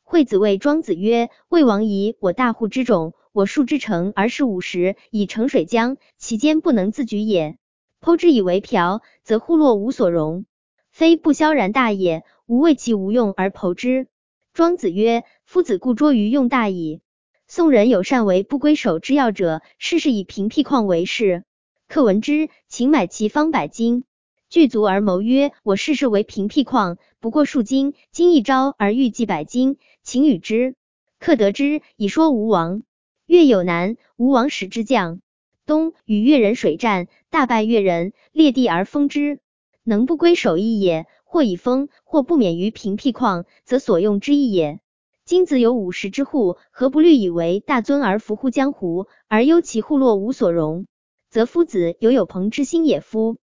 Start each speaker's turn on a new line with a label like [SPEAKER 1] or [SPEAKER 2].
[SPEAKER 1] 惠子谓庄子曰：魏王夷，我大户之种，我数之成而是50，以成水浆，其间不能自举也。剖之以为瓢，则户落无所容，非不萧然大也，吾为其无用而剖之。庄子曰：夫子固拙于用大矣。宋人有善为不归手之要者，事以平辟矿为事。客闻之，请买其方100斤，具足而谋曰：我事为平辟矿，不过数斤，今一朝而欲计100斤，请与之。客得之，以说吴王。越有难，吴王使之将。冬，与越人水战，大败越人，裂地而封之。能不归守义也，或以封，或不免于平辟矿，则所用之义也。今子有50之户，何不虑以为大尊而服乎江湖，而忧其户落无所容？则夫子有朋之心也夫。